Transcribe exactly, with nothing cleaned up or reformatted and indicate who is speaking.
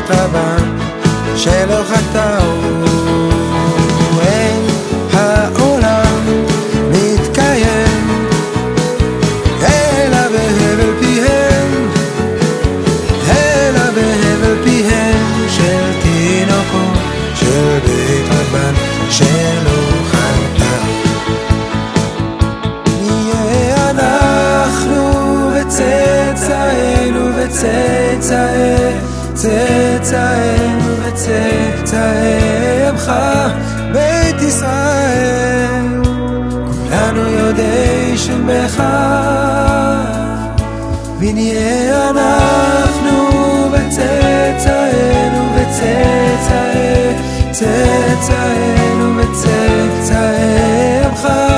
Speaker 1: בית רבן שלא חטאו. אין העולם מתקיים אלא בהבל פיהם, אלא בהבל פיהם של תינוקות של בית רבן שלא חטאו. נהיה אנחנו וצאצאינו וצאצאי צאצאינו וצאצאי עמך בית ישראל, כולנו יודעי שמך. ונהיה אנחנו וצאצאינו וצאצאי צאצאינו וצאצאי עמך